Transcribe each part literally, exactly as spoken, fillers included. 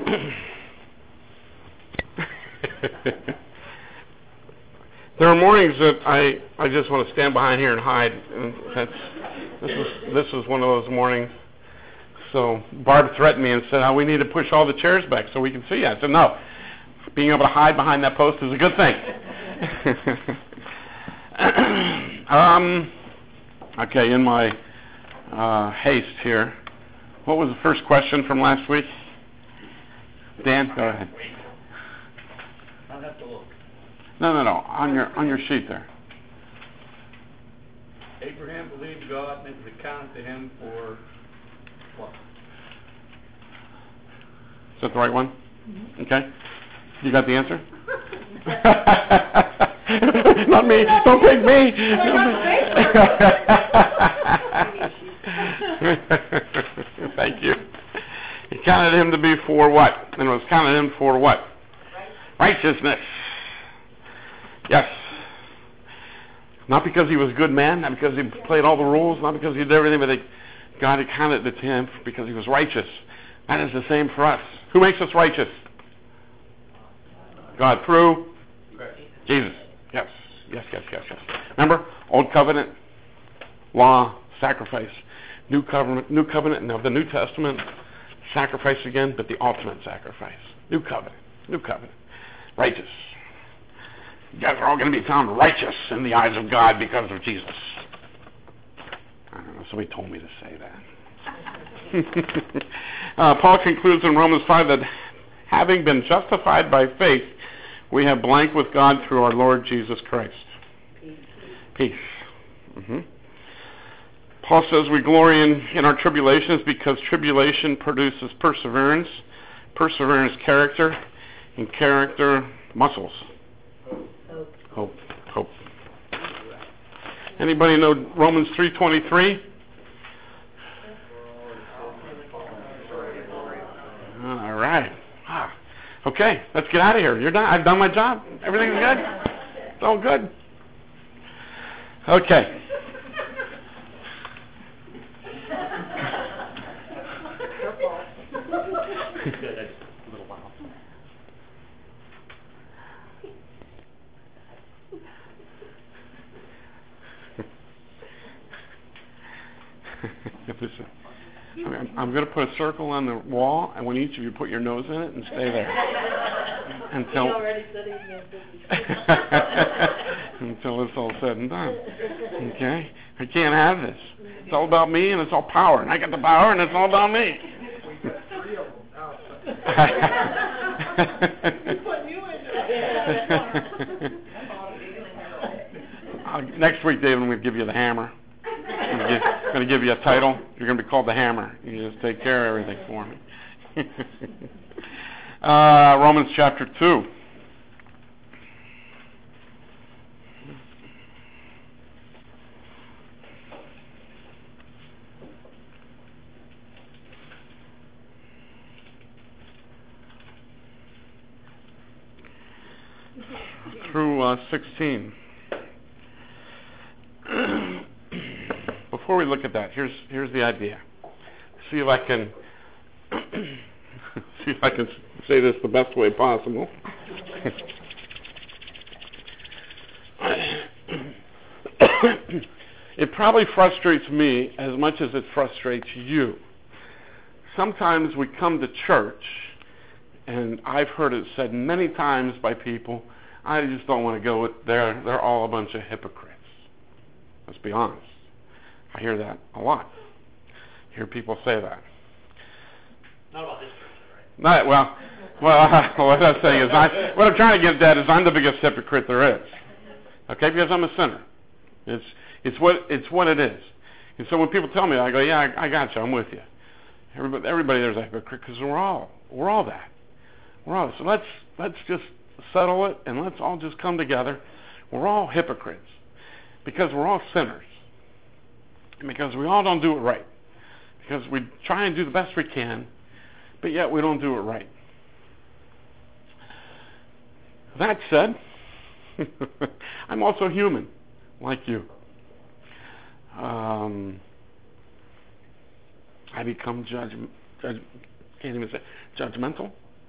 There are mornings that I, I just want to stand behind here and hide. And that's this is this was one of those mornings. So Barb threatened me and said, oh, we need to push all the chairs back so we can see you. I said, no. Being able to hide behind that post is a good thing. um, okay, in my uh, haste here, what was the first question from last week? Dan, go ahead. I'll have to look. No, no, no. On your on your sheet there. Abraham believed God and it was accounted to him for what? Is that the right one? Mm-hmm. Okay. You got the answer? Not me. Don't pick me. Thank you. He counted him to be for what? And it was counted him for what? Righteousness. Yes. Not because he was a good man, not because he played all the rules, not because he did everything, but they, God had counted it to him because he was righteous. That is the same for us. Who makes us righteous? God through Jesus. Yes, yes, yes, yes, yes. Remember, Old Covenant, law, sacrifice. New Covenant, New Covenant, and of the New Testament, sacrifice again, but the ultimate sacrifice. New Covenant, New Covenant, righteous. You guys are all going to be found righteous in the eyes of God because of Jesus. I don't know, somebody told me to say that. uh, Paul concludes in Romans five that having been justified by faith, we have blank with God through our Lord Jesus Christ. Peace. Peace. Mm-hmm. Paul says we glory in, in our tribulations because tribulation produces perseverance, perseverance character, and character muscles. Hope. Hope. Hope. Anybody know Romans three twenty-three? All right. Ah. Okay, let's get out of here. You're done. I've done my job. Everything's good. It's all good. Okay. I'm, I'm going to put a circle on the wall, and when each of you put your nose in it and stay there until until it's all said and done. Okay, I can't have this. It's all about me, and it's all power, and I got the power, and it's all about me. uh, next week, David, I'm going to give you the hammer. I'm going to give you a title. You're going to be called the Hammer. You just take care of everything for me. uh, Romans chapter two. Through uh, sixteen. Before we look at that, here's here's the idea. See if I can see if I can say this the best way possible. It probably frustrates me as much as it frustrates you. Sometimes we come to church, and I've heard it said many times by people, I just don't want to go with there. They're all a bunch of hypocrites. Let's be honest. I hear that a lot. I hear people say that. Not about this church, right? Not, well, well, uh, what I'm saying is, I, what I'm trying to get at is I'm the biggest hypocrite there is. Okay, because I'm a sinner. It's it's what it's what it is. And so when people tell me, I go, yeah, I, I got you. I'm with you. Everybody, everybody there's a hypocrite because we're all we're all that. We're all so let's let's just settle it and let's all just come together. We're all hypocrites because we're all sinners. And because we all don't do it right. Because we try and do the best we can, but yet we don't do it right. That said, I'm also human, like you. Um, I become judge, judge, can't even say, judgmental.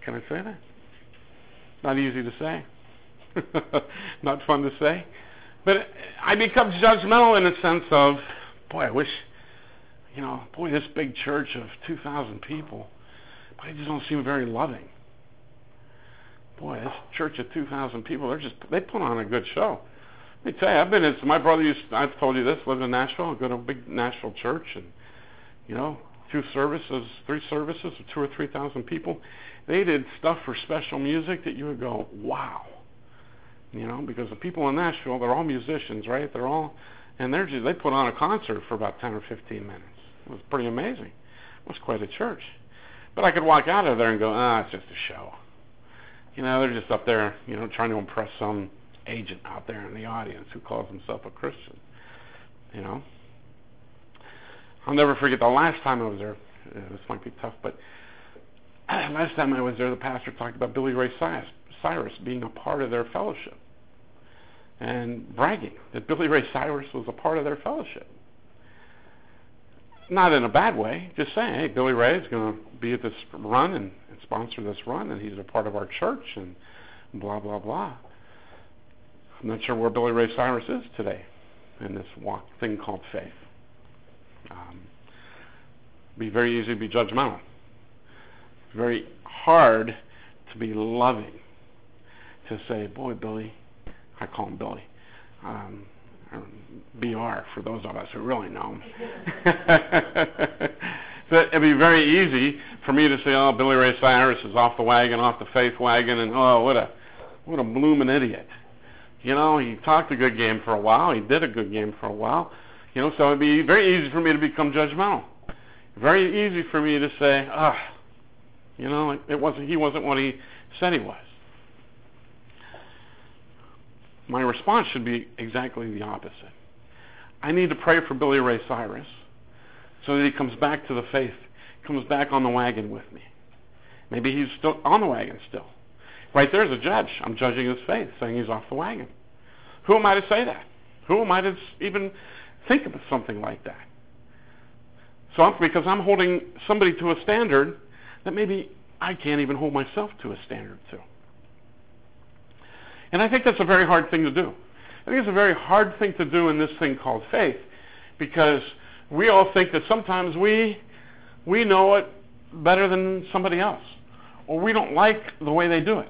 Can I say that? Not easy to say. Not fun to say. But I become judgmental in the sense of, boy, I wish, you know, boy, this big church of two thousand people, but they just don't seem very loving. Boy, this church of two thousand people, they're just, they put on a good show. Let me tell you, I've been in, my brother used, I've told you this, lived in Nashville, I go to a big Nashville church, and, you know, two services, three services of two or three thousand people. They did stuff for special music that you would go, wow. You know, because the people in Nashville, they're all musicians, right? They're all, and they're just, they put on a concert for about ten or fifteen minutes. It was pretty amazing. It was quite a church. But I could walk out of there and go, ah, it's just a show. You know, they're just up there, you know, trying to impress some agent out there in the audience who calls himself a Christian. You know? I'll never forget the last time I was there. Uh, this might be tough, but last time I was there, the pastor talked about Billy Ray Cyrus, Cyrus being a part of their fellowship and bragging that Billy Ray Cyrus was a part of their fellowship. Not in a bad way, just saying, hey, Billy Ray is going to be at this run and, and sponsor this run, and he's a part of our church, and blah, blah, blah. I'm not sure where Billy Ray Cyrus is today in this walk thing called faith. Um, be very easy to be judgmental. Very hard to be loving. To say, boy, Billy, I call him Billy, um, B R for those of us who really know him. But it'd be very easy for me to say, oh, Billy Ray Cyrus is off the wagon, off the faith wagon, and oh, what a what a blooming idiot. You know, he talked a good game for a while, he did a good game for a while. You know, so it'd be very easy for me to become judgmental. Very easy for me to say, ah, oh, you know, it, it wasn't he wasn't what he said he was. My response should be exactly the opposite. I need to pray for Billy Ray Cyrus so that he comes back to the faith, comes back on the wagon with me. Maybe he's still on the wagon still. Right there's a judge. I'm judging his faith, saying he's off the wagon. Who am I to say that? Who am I to even think of something like that? So I'm, because I'm holding somebody to a standard that maybe I can't even hold myself to a standard to. And I think that's a very hard thing to do. I think it's a very hard thing to do in this thing called faith, because we all think that sometimes we we know it better than somebody else, or we don't like the way they do it.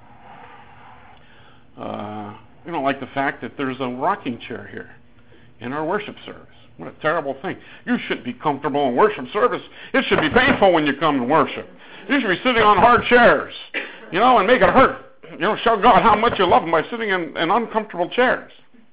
Uh, we don't like the fact that there's a rocking chair here in our worship service. What a terrible thing. You shouldn't be comfortable in worship service. It should be painful when you come to worship. You should be sitting on hard chairs, you know, and make it hurt. You know, show God how much you love Him by sitting in, in uncomfortable chairs.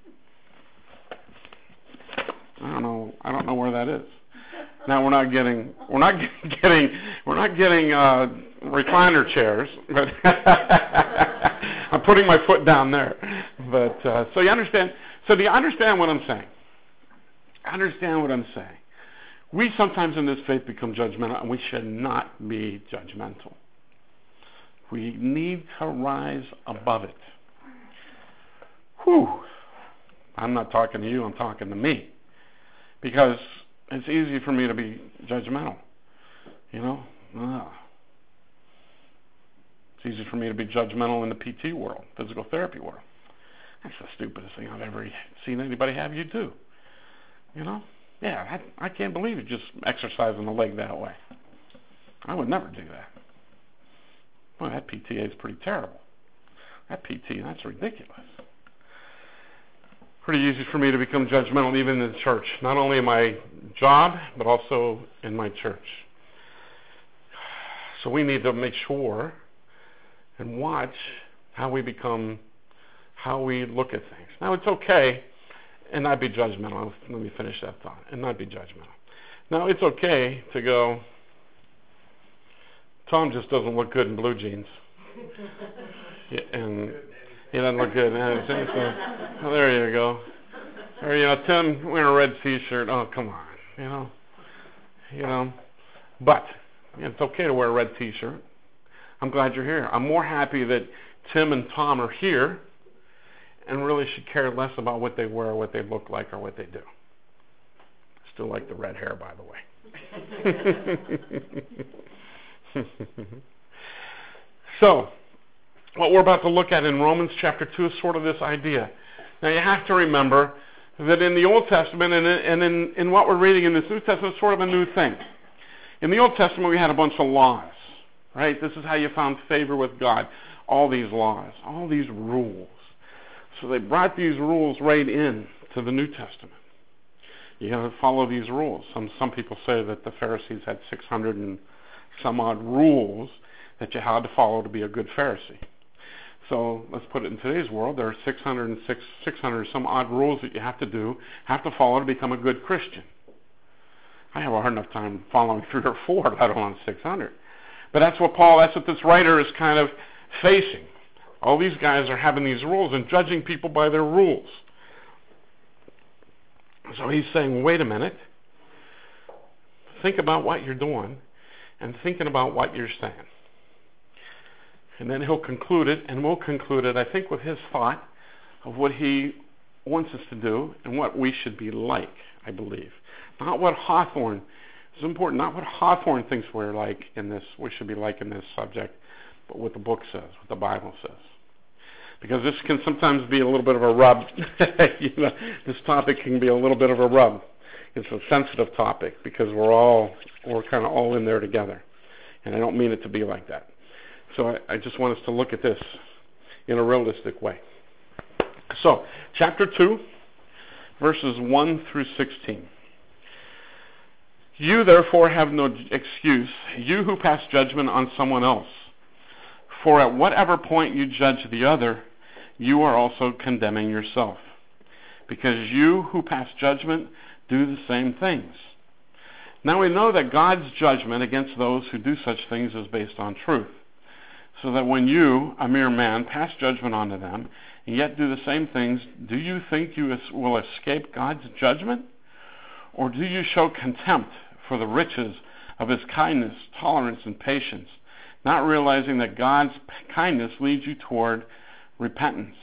I don't know. I don't know where that is. Now we're not getting. We're not getting. We're not getting uh, recliner chairs. But I'm putting my foot down there. But uh, so you understand. So do you understand what I'm saying? Understand what I'm saying. We sometimes in this faith become judgmental, and we should not be judgmental. We need to rise above it. Whew. I'm not talking to you, I'm talking to me. Because it's easy for me to be judgmental. You know? Ugh. It's easy for me to be judgmental in the P T world, physical therapy world. That's the stupidest thing I've ever seen anybody have you do. You know? Yeah, I, I can't believe you just exercising the leg that way. I would never do that. Well, that P T A is pretty terrible. That P T, that's ridiculous. Pretty easy for me to become judgmental even in the church. Not only in my job, but also in my church. So we need to make sure and watch how we become, how we look at things. Now, it's okay and not be judgmental. Let me finish that thought. And not be judgmental. Now, it's okay to go, Tom just doesn't look good in blue jeans. Yeah, and he doesn't look good. So, well, there you go. Or, you know, Tim wearing a red T-shirt. Oh, come on. You know. You know. But you know, it's okay to wear a red T-shirt. I'm glad you're here. I'm more happy that Tim and Tom are here and really should care less about what they wear or what they look like or what they do. Still like the red hair, by the way. So, what we're about to look at in Romans chapter two is sort of this idea. Now, you have to remember that in the Old Testament and in, and in, in what we're reading in this New Testament, it's sort of a new thing. In the Old Testament, we had a bunch of laws, right? This is how you found favor with God. All these laws, all these rules. So they brought these rules right in to the New Testament. You got to follow these rules. Some some people say that the Pharisees had six hundred and some odd rules that you had to follow to be a good Pharisee. So let's put it in today's world. There are six hundred and six, six hundred some odd rules that you have to do, have to follow to become a good Christian. I have a hard enough time following three or four, let alone six hundred. But that's what Paul, that's what this writer is kind of facing. All these guys are having these rules and judging people by their rules. So he's saying, wait a minute. Think about what you're doing and thinking about what you're saying. And then he'll conclude it, and we'll conclude it, I think, with his thought of what he wants us to do and what we should be like, I believe. Not what Hawthorne, it's important, not what Hawthorne thinks we're like in this, we should be like in this subject, but what the book says, what the Bible says. Because this can sometimes be a little bit of a rub. You know, this topic can be a little bit of a rub. It's a sensitive topic because we're all, we're kind of all in there together. And I don't mean it to be like that. So I, I just want us to look at this in a realistic way. So, chapter two, verses one through sixteen. You therefore have no excuse, you who pass judgment on someone else. For at whatever point you judge the other, you are also condemning yourself. Because you who pass judgment do the same things. Now we know that God's judgment against those who do such things is based on truth. So that when you, a mere man, pass judgment onto them, and yet do the same things, do you think you will escape God's judgment? Or do you show contempt for the riches of his kindness, tolerance, and patience, not realizing that God's kindness leads you toward repentance?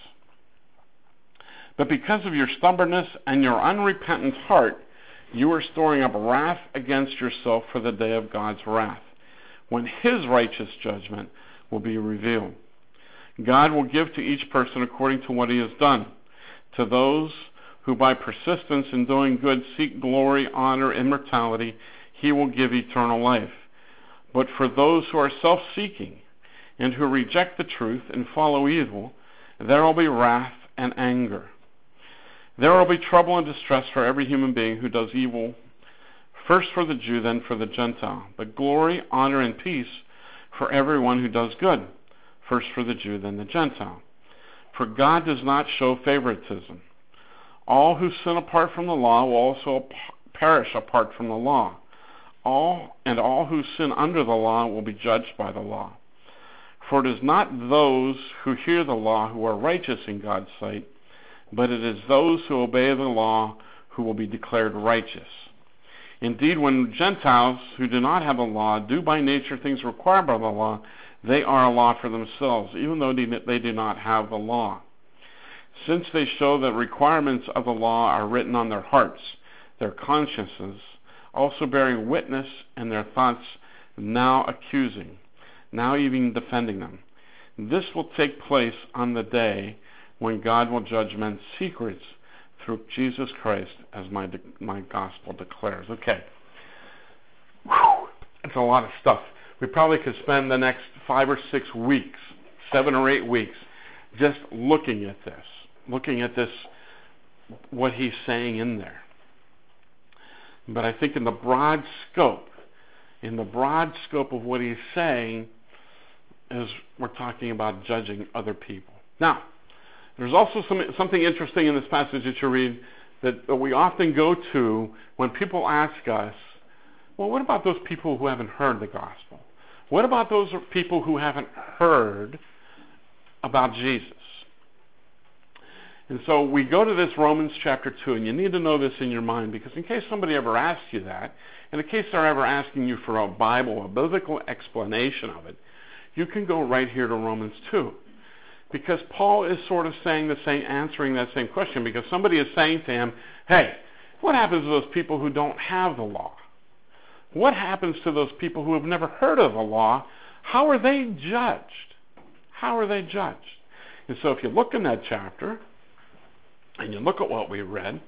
But because of your stubbornness and your unrepentant heart, you are storing up wrath against yourself for the day of God's wrath, when his righteous judgment will be revealed. God will give to each person according to what he has done. To those who by persistence in doing good seek glory, honor, immortality, he will give eternal life. But for those who are self-seeking and who reject the truth and follow evil, there will be wrath and anger. There will be trouble and distress for every human being who does evil, first for the Jew, then for the Gentile. But glory, honor, and peace for everyone who does good, first for the Jew, then the Gentile. For God does not show favoritism. All who sin apart from the law will also perish apart from the law. All and all who sin under the law will be judged by the law. For it is not those who hear the law who are righteous in God's sight, but it is those who obey the law who will be declared righteous. Indeed, when Gentiles who do not have the law do by nature things required by the law, they are a law for themselves, even though they do not have the law. Since they show that requirements of the law are written on their hearts, their consciences, also bearing witness, and their thoughts now accusing, now even defending them. This will take place on the day when God will judge men's secrets through Jesus Christ, as my de- my gospel declares. Okay. Whew. That's a lot of stuff. We probably could spend the next five or six weeks, seven or eight weeks, just looking at this, looking at this, what he's saying in there. But I think in the broad scope, in the broad scope of what he's saying, is we're talking about judging other people. Now, there's also some, something interesting in this passage that you read that, that we often go to when people ask us, well, what about those people who haven't heard the gospel? What about those people who haven't heard about Jesus? And so we go to this Romans chapter two, and you need to know this in your mind, because in case somebody ever asks you that, and in case they're ever asking you for a Bible, a biblical explanation of it, you can go right here to Romans two. Because Paul is sort of saying the same, answering that same question, because somebody is saying to him, hey, what happens to those people who don't have the law? What happens to those people who have never heard of the law? How are they judged? How are they judged? And so if you look in that chapter, and you look at what we read,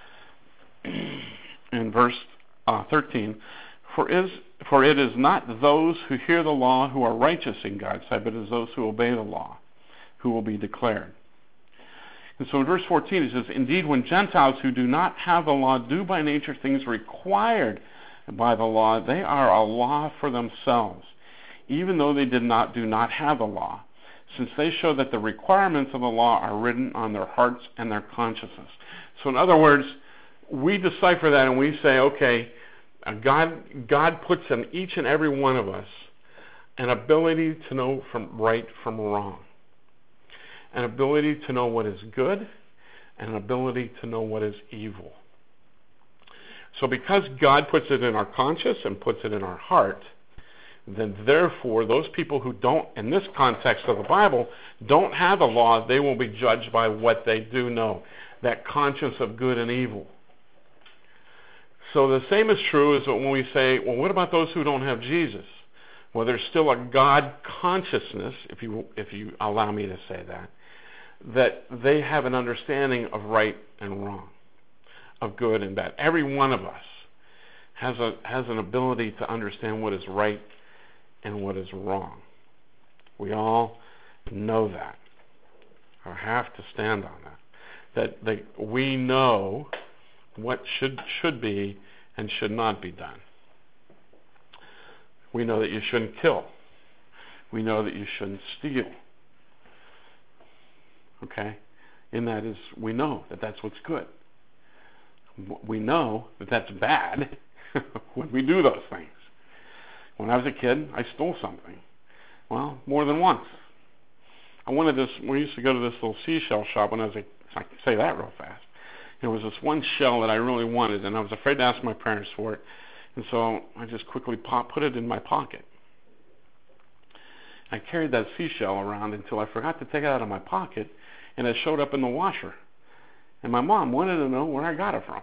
in verse uh, thirteen, for, is, for it is not those who hear the law who are righteous in God's sight, but it is those who obey the law who will be declared. And so in verse fourteen it says, indeed, when Gentiles who do not have the law do by nature things required by the law, they are a law for themselves, even though they did not do not have the law, since they show that the requirements of the law are written on their hearts and their consciences. So in other words, we decipher that and we say, okay, uh, God, God puts in each and every one of us an ability to know from right from wrong, an ability to know what is good, and an ability to know what is evil. So because God puts it in our conscience and puts it in our heart, then therefore those people who don't, in this context of the Bible, don't have a law, they will be judged by what they do know, that conscience of good and evil. So the same is true as when we say, well, what about those who don't have Jesus? Well, there's still a God consciousness, if you if you allow me to say that, that they have an understanding of right and wrong, of good and bad. Every one of us has a has an ability to understand what is right and what is wrong. We all know that, or have to stand on that. That they, we know what should should be and should not be done. We know that you shouldn't kill. We know that you shouldn't steal. Okay? In that is, we know that that's what's good. We know that that's bad when we do those things. When I was a kid, I stole something. Well, more than once. I wanted this, we used to go to this little seashell shop when I was a, I can say that real fast. There was this one shell that I really wanted, and I was afraid to ask my parents for it. And so I just quickly pop, put it in my pocket. I carried that seashell around until I forgot to take it out of my pocket, and it showed up in the washer. And my mom wanted to know where I got it from.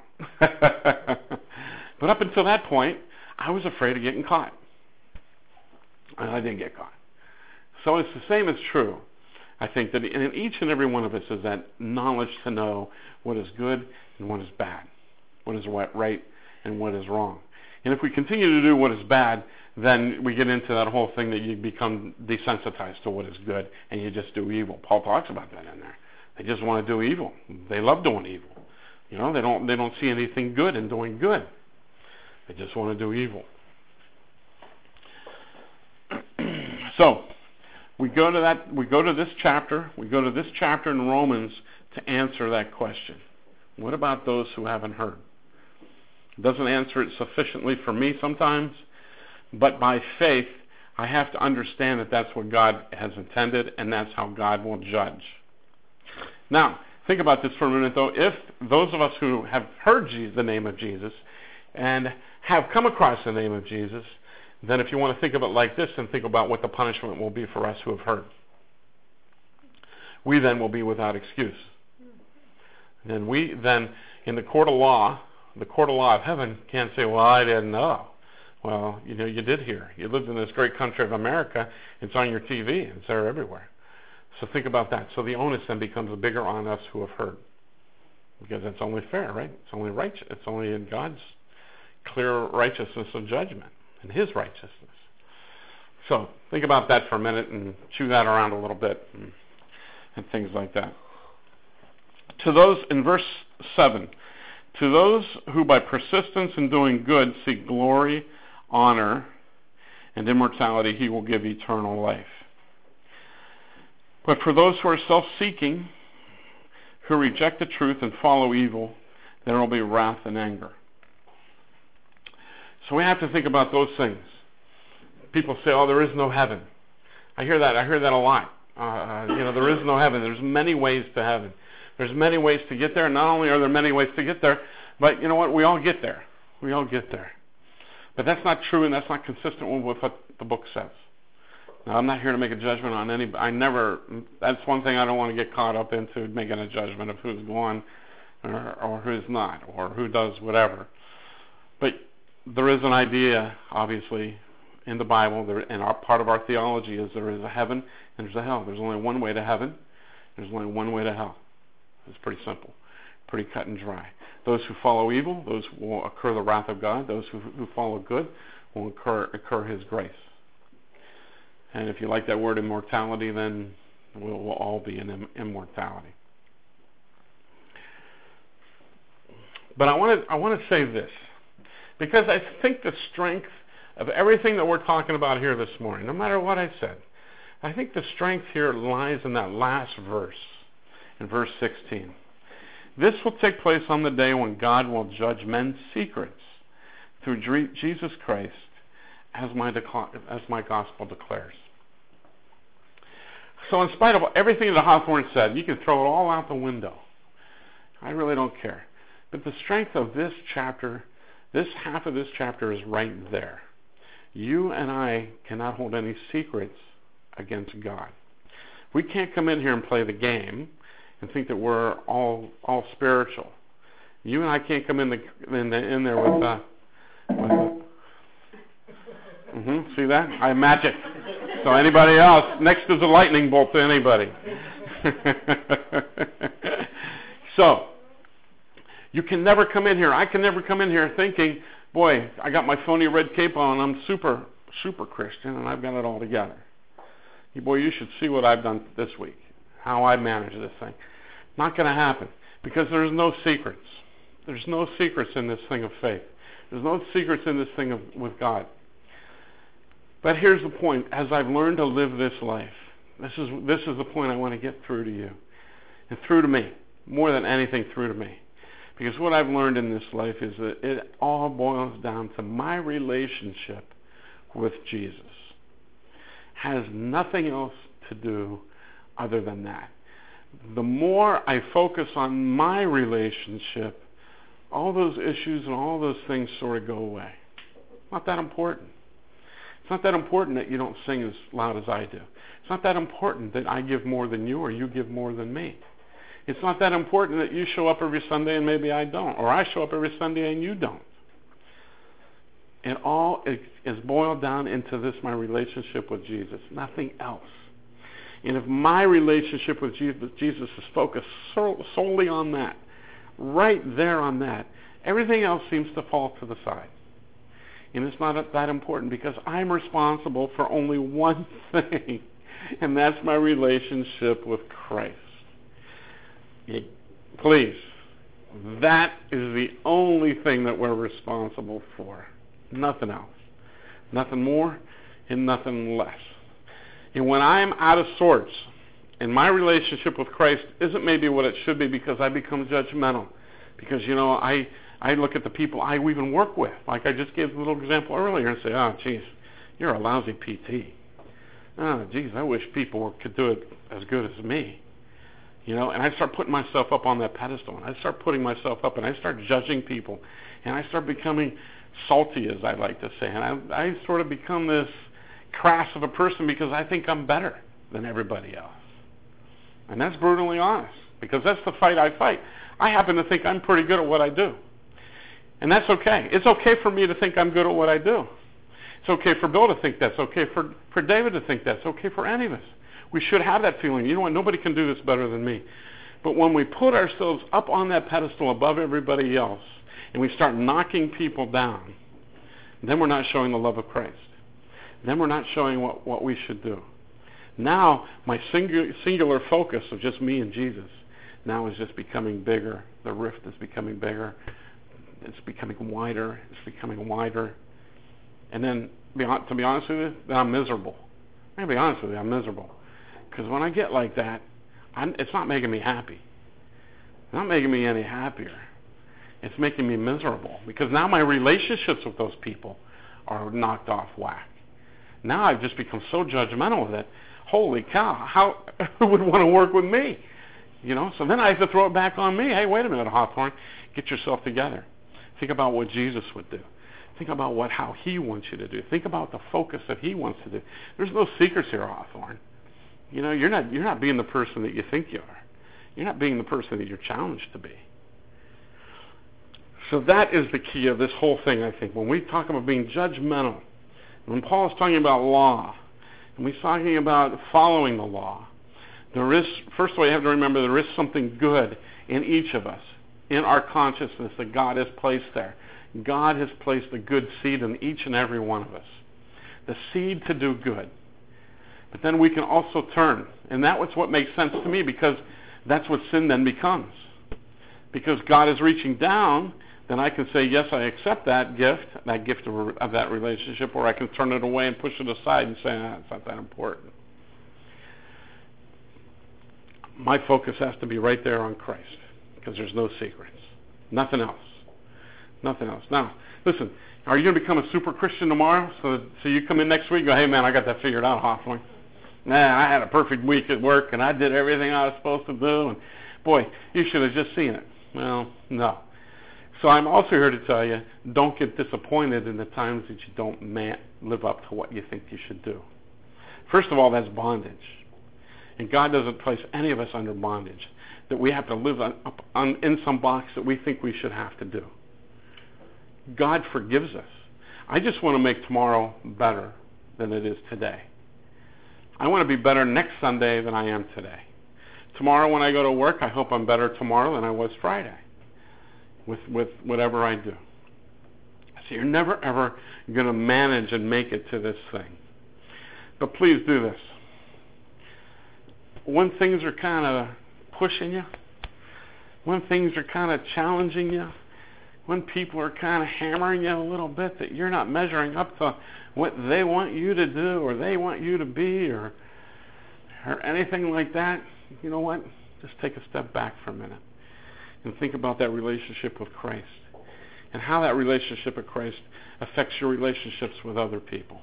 But up until that point, I was afraid of getting caught. And I didn't get caught. So it's the same as true. I think that in each and every one of us is that knowledge to know what is good and what is bad, what is right and what is wrong. And if we continue to do what is bad, then we get into that whole thing that you become desensitized to what is good and you just do evil. Paul talks about that in there. They just want to do evil. They love doing evil. You know, they don't they don't see anything good in doing good. They just want to do evil. So, we go to that we go to this chapter, we go to this chapter in Romans to answer that question. What about those who haven't heard? It doesn't answer it sufficiently for me sometimes, but by faith, I have to understand that that's what God has intended, and that's how God will judge. Now, think about this for a minute, though. If those of us who have heard Jesus, the name of Jesus and have come across the name of Jesus, then if you want to think of it like this and think about what the punishment will be for us who have heard, we then will be without excuse. Then we, then in the court of law, the court of law of heaven can't say, well, I didn't know. Well, you know, you did hear. You lived in this great country of America. It's on your T V. It's there everywhere. So think about that. So the onus then becomes bigger on us who have heard. Because that's only fair, right? It's only righteous. It's only in God's clear righteousness of judgment and His righteousness. So think about that for a minute and chew that around a little bit and, and things like that. To those, in verse seven, to those who by persistence in doing good seek glory, honor, and immortality, He will give eternal life. But for those who are self-seeking, who reject the truth and follow evil, there will be wrath and anger. So we have to think about those things. People say, oh, there is no heaven. I hear that. I hear that a lot. Uh, you know, there is no heaven. There's many ways to heaven. There's many ways to get there. Not only are there many ways to get there, but you know what? We all get there. We all get there. But that's not true, and that's not consistent with what the book says. Now, I'm not here to make a judgment on any. I never. That's one thing I don't want to get caught up into, making a judgment of who's going or, or who's not, or who does whatever. But there is an idea, obviously, in the Bible, there, and our, part of our theology is there is a heaven and there's a hell. There's only one way to heaven. There's only one way to hell. It's pretty simple, pretty cut and dry. Those who follow evil, those will incur the wrath of God. Those who, who follow good will incur, incur His grace. And if you like that word immortality, then we'll, we'll all be in im- immortality. But I want to I want to say this, because I think the strength of everything that we're talking about here this morning, no matter what I said, I think the strength here lies in that last verse, in verse sixteen. This will take place on the day when God will judge men's secrets through Jesus Christ, as my, decla- as my gospel declares. So in spite of everything that Hawthorne said, you can throw it all out the window. I really don't care. But the strength of this chapter, this half of this chapter is right there. You and I cannot hold any secrets against God. We can't come in here and play the game and think that we're all all spiritual. You and I can't come in the in, the, in there with uh, with uh, mm-hmm, see that? I magic. So anybody else, next is a lightning bolt to anybody. So you can never come in here. I can never come in here thinking, boy, I got my phony red cape on. I'm super super Christian and I've got it all together. Boy, you should see what I've done this week, how I manage this thing. Not going to happen, because there's no secrets. There's no secrets in this thing of faith. There's no secrets in this thing of, with God. But here's the point. As I've learned to live this life, this is this is the point I want to get through to you, and through to me, more than anything through to me. Because what I've learned in this life is that it all boils down to my relationship with Jesus. Has nothing else to do other than that. The more I focus on my relationship, all those issues and all those things sort of go away. It's not that important. It's not that important that you don't sing as loud as I do. It's not that important that I give more than you or you give more than me. It's not that important that you show up every Sunday and maybe I don't, or I show up every Sunday and you don't. It all is boiled down into this, my relationship with Jesus, nothing else. And if my relationship with Jesus is focused solely on that, right there on that, everything else seems to fall to the side. And it's not that important, because I'm responsible for only one thing, and that's my relationship with Christ. Please, that is the only thing that we're responsible for. Nothing else. Nothing more and nothing less. And when I'm out of sorts and my relationship with Christ isn't maybe what it should be, because I become judgmental. Because, you know, I, I look at the people I even work with, like I just gave a little example earlier, and say, oh, geez, you're a lousy P T. Oh, geez, I wish people could do it as good as me. You know, and I start putting myself up on that pedestal, and I start putting myself up, and I start judging people, and I start becoming salty, as I like to say, and I, I sort of become this crass of a person because I think I'm better than everybody else. And that's brutally honest, because that's the fight I fight. I happen to think I'm pretty good at what I do. And that's okay. It's okay for me to think I'm good at what I do. It's okay for Bill to think that. It's okay for, for David to think that. It's okay for any of us. We should have that feeling. You know what? Nobody can do this better than me. But when we put ourselves up on that pedestal above everybody else, and we start knocking people down, then we're not showing the love of Christ. Then we're not showing what, what we should do. Now, my singu- singular focus of just me and Jesus now is just becoming bigger. The rift is becoming bigger. It's becoming wider. It's becoming wider. And then, to be honest with you, then I'm miserable. I'm going to be honest with you, I'm miserable. Because when I get like that, I'm, it's not making me happy. It's not making me any happier. It's making me miserable, because now my relationships with those people are knocked off whack. Now I've just become so judgmental that, holy cow, how who would want to work with me? You know, so then I have to throw it back on me. Hey, wait a minute, Hawthorne, get yourself together. Think about what Jesus would do. Think about what how he wants you to do. Think about the focus that he wants to do. There's no secrets here, Hawthorne. You know, you're not you're not being the person that you think you are. You're not being the person that you're challenged to be. So that is the key of this whole thing, I think. When we talk about being judgmental, When Paul is talking about law, and he's talking about following the law, there is, first of all, you have to remember there is something good in each of us, in our consciousness that God has placed there. God has placed a good seed in each and every one of us. The seed to do good. But then we can also turn. And that was what makes sense to me, because that's what sin then becomes. Because God is reaching down, then I can say, yes, I accept that gift, that gift of, of that relationship, or I can turn it away and push it aside and say, ah, it's not that important. My focus has to be right there on Christ, because there's no secrets. Nothing else. Nothing else. Now, listen, are you going to become a super Christian tomorrow? So so you come in next week and go, hey, man, I got that figured out, Hawthorne. Man, I had a perfect week at work, and I did everything I was supposed to do, and boy, you should have just seen it. Well, no. So I'm also here to tell you, don't get disappointed in the times that you don't man- live up to what you think you should do. First of all, that's bondage. And God doesn't place any of us under bondage, that we have to live on, up on, in some box that we think we should have to do. God forgives us. I just want to make tomorrow better than it is today. I want to be better next Sunday than I am today. Tomorrow when I go to work, I hope I'm better tomorrow than I was Friday with, with whatever I do. So you're never, ever going to manage and make it to this thing. But please do this. When things are kind of pushing you, when things are kind of challenging you, when people are kind of hammering you a little bit that you're not measuring up to what they want you to do or they want you to be or or anything like that, you know what? Just take a step back for a minute and think about that relationship with Christ and how that relationship with Christ affects your relationships with other people.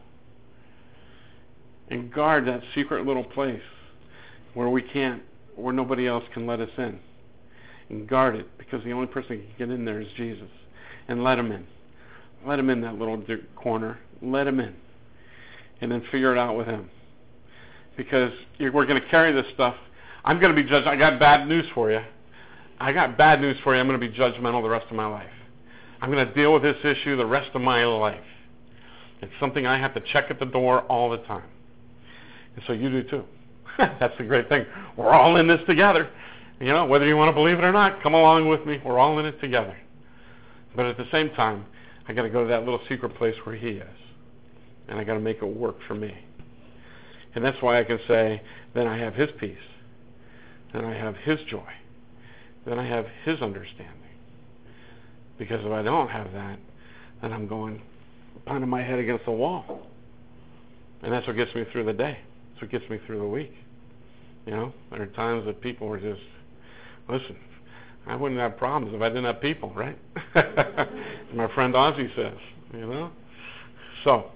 And guard that secret little place where we can't, where nobody else can let us in. And guard it, because the only person who can get in there is Jesus. And let him in. Let him in that little corner. Let him in. And then figure it out with him. Because you're, we're going to carry this stuff. I'm going to be judged. I got bad news for you. I got bad news for you. I'm going to be judgmental the rest of my life. I'm going to deal with this issue the rest of my life. It's something I have to check at the door all the time. And so you do too. That's the great thing. We're all in this together. You know, whether you want to believe it or not, come along with me. We're all in it together. But at the same time, I got to go to that little secret place where he is. And I got to make it work for me. And that's why I can say, then I have his peace. Then I have his joy. Then I have his understanding. Because if I don't have that, then I'm going, pounding my head against the wall. And that's what gets me through the day. That's what gets me through the week. You know, there are times that people are just, listen, I wouldn't have problems if I didn't have people, right? My friend Ozzy says, you know. So,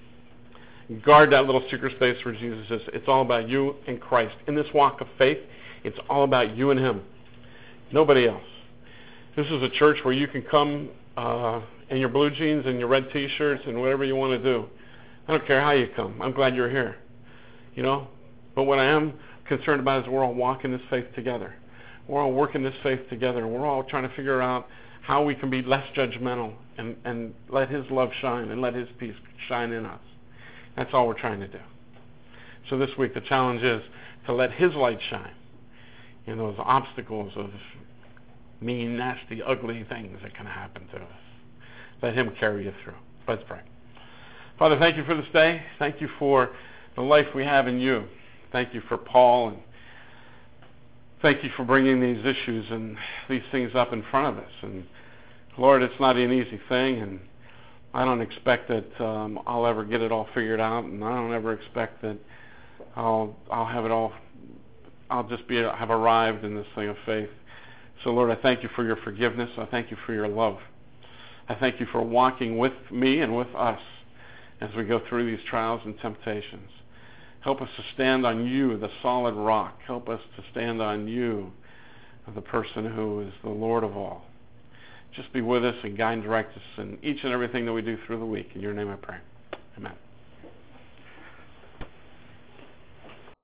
guard that little secret space where Jesus says, it's all about you and Christ. In this walk of faith, it's all about you and him. Nobody else. This is a church where you can come uh, in your blue jeans and your red T-shirts and whatever you want to do. I don't care how you come. I'm glad you're here. You know. But what I am concerned about is we're all walking this faith together. We're all working this faith together. We're all trying to figure out how we can be less judgmental and, and let his love shine and let his peace shine in us. That's all we're trying to do. So this week the challenge is to let his light shine in those obstacles of mean, nasty, ugly things that can happen to us. Let him carry you through. Let's pray. Father, thank you for this day. Thank you for the life we have in you. Thank you for Paul, and thank you for bringing these issues and these things up in front of us. And Lord, it's not an easy thing, and I don't expect that um, I'll ever get it all figured out, and I don't ever expect that I'll I'll have it all. I'll just be have arrived in this thing of faith. So Lord, I thank you for your forgiveness. I thank you for your love. I thank you for walking with me and with us as we go through these trials and temptations. Help us to stand on you, the solid rock. Help us to stand on you, the person who is the Lord of all. Just be with us and guide and direct us in each and everything that we do through the week. In your name I pray. Amen.